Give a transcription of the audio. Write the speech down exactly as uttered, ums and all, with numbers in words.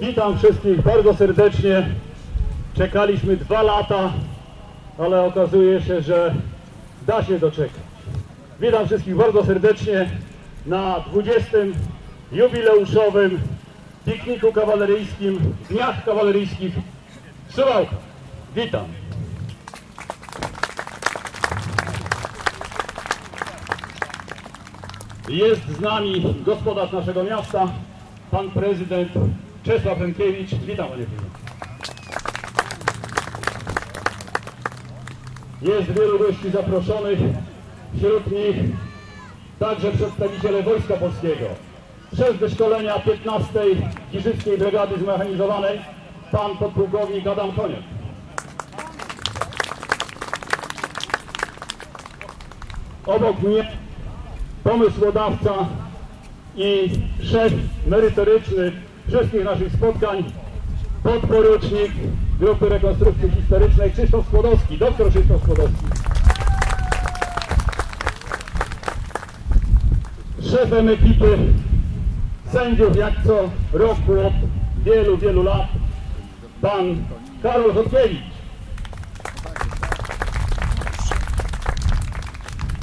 Witam wszystkich bardzo serdecznie. Czekaliśmy dwa lata, ale okazuje się, że da się doczekać. Witam wszystkich bardzo serdecznie na dwudziestym jubileuszowym pikniku kawaleryjskim, Dniach Kawaleryjskich w Suwałkach. Witam. Jest z nami gospodarz naszego miasta, pan prezydent Czesław Rękiewicz. Witam, panie prezydencie. Jest wielu gości zaproszonych, wśród nich także przedstawiciele Wojska Polskiego. Szef wyszkolenia piętnastej Giżyckiej Brygady Zmechanizowanej, pan podpułkownik Adam Koniec. Obok mnie pomysłodawca i szef merytoryczny wszystkich naszych spotkań, podporucznik Grupy Rekonstrukcji Historycznej Krzysztof Skłodowski, doktor Krzysztof Skłodowski. Szefem ekipy sędziów jak co roku od wielu, wielu lat pan Karol Chodkiewicz.